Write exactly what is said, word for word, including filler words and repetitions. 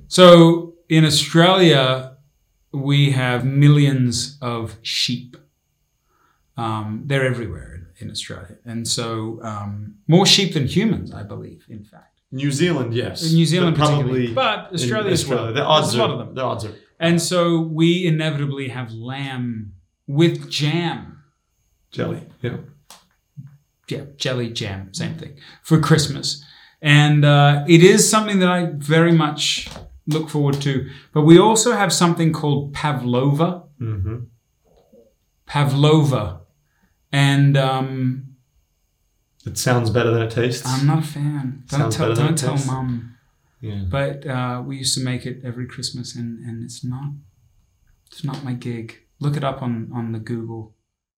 So in Australia, we have millions of sheep. Um, they're everywhere in, in Australia. And so um, more sheep than humans, I believe, in fact. New Zealand, yes. In New Zealand, but probably. But Australia as well. The odds There's a are, lot of them. The odds are. And so we inevitably have lamb with jam. Jelly, yeah. Yeah, jelly, jam, same thing, for Christmas. And uh, it is something that I very much look forward to. But we also have something called pavlova. Mm-hmm. Pavlova. And um, it sounds better than it tastes. I'm not a fan. Don't Sounds tell, better than don't it tell tastes. Mum. Yeah. But uh, we used to make it every Christmas, and, and it's not it's not my gig. Look it up on, on the Google.